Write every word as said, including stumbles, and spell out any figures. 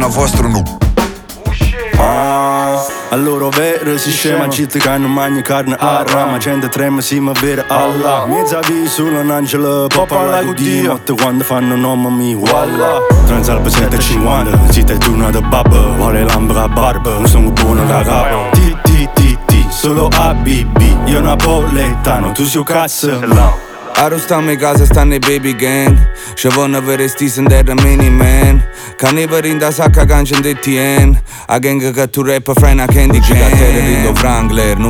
una vostra nu. Ah, allora vero si scema, città che non mangia carne a rama, gente trema si ma vera Allah. Mezza vi sull'angelo, può parlare con Dio, quando fanno nome mi walla. Transalpa settecentocinquanta, città è una da babba, vuole l'ambra barba, non sono buono da capo. Ti ti ti ti, solo A B B, io napoletano, tu sei cazzo. Arrostami in casa stanno i baby gang. Ci vanno a vedere stisen der mini man. Caneva in da sacca cancia in D T N. A gang che tu rapper fra una candy gang. Ci cattere rindo Wrangler. Non